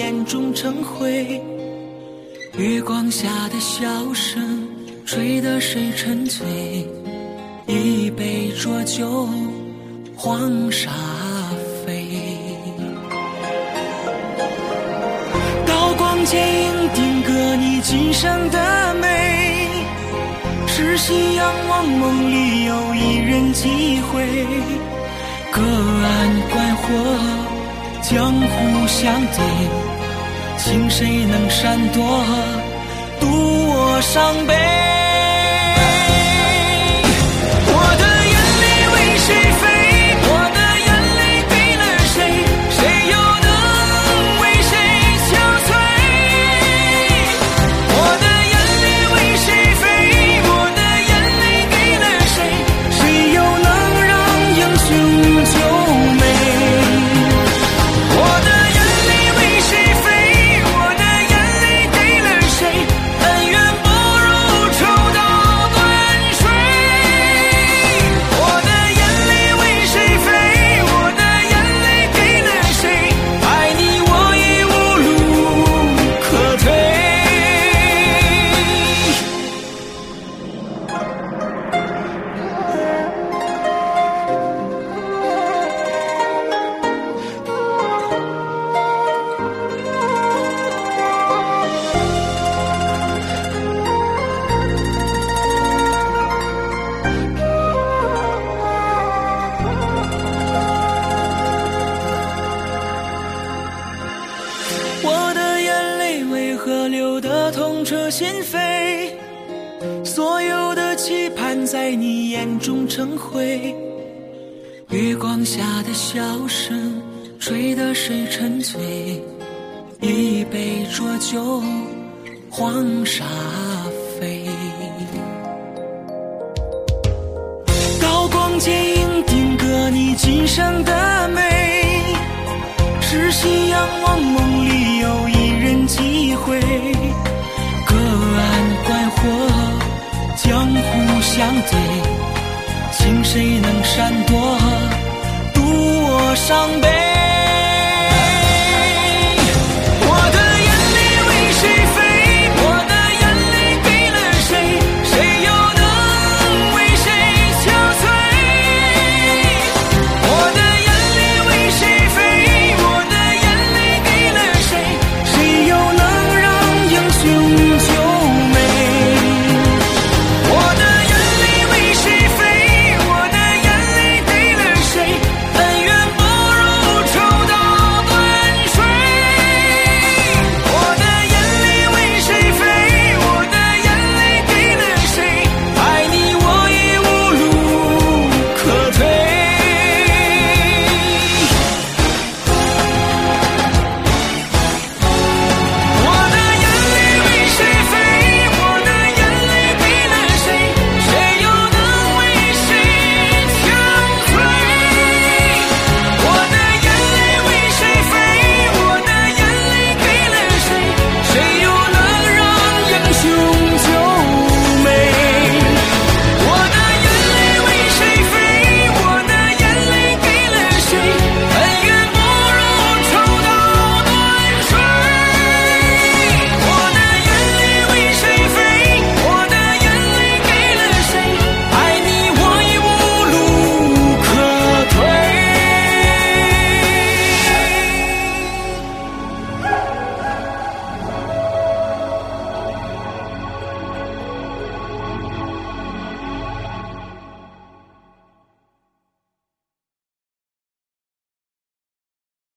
眼中成灰。月光下的笑声，吹得谁沉醉？一杯浊酒，黄沙飞。刀光剑影定格你今生的美，痴心仰望梦里有一人几回。隔岸观火，江湖相对，情谁能闪躲，渡我伤悲。我的眼泪为谁飞？我的眼泪给了谁？谁又能为谁憔悴？我的眼泪为谁飞？我的眼泪给了谁？谁又能让英雄救美？我的眼泪为谁飞？我的眼泪给了谁？但愿不如抽刀断水。我的眼泪为谁飞？我的眼泪给了谁？爱你我已无路可退。我的眼泪为何流得痛彻心扉？所有的期盼在你眼中成灰。月光下的笑声，吹得谁沉醉？一杯浊酒，黄沙飞。刀光剑影定格你今生的美，痴心仰望梦里有一人几回。隔岸观火，江湖相对，情谁能闪躲，渡我伤悲。